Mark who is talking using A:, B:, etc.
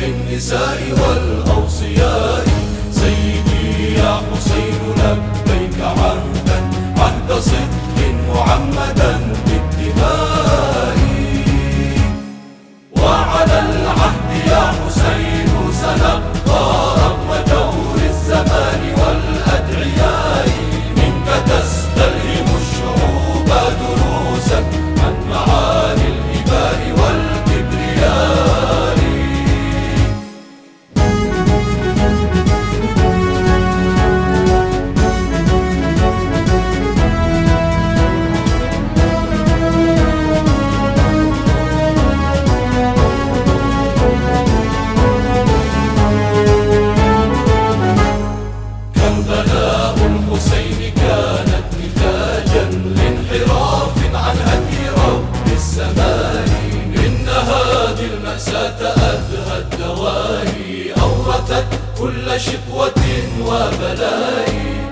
A: للنساء والأوصياء. سيدي يا حسين لبيك عهدا، عهد صدق معمدا بالدماء. وعلى العهد يا حسين سنبقى رغم دور الزمان والأدعياء. منك تستلهم الشعوب دروسا عن معاني الهباء والكبرياء. كربلاء الحسين كانت نتاجا لانحراف عن هدي رب السماء. إن هذه المأساة أدهى الدواهي، أورثت كل شقوة وبلاء.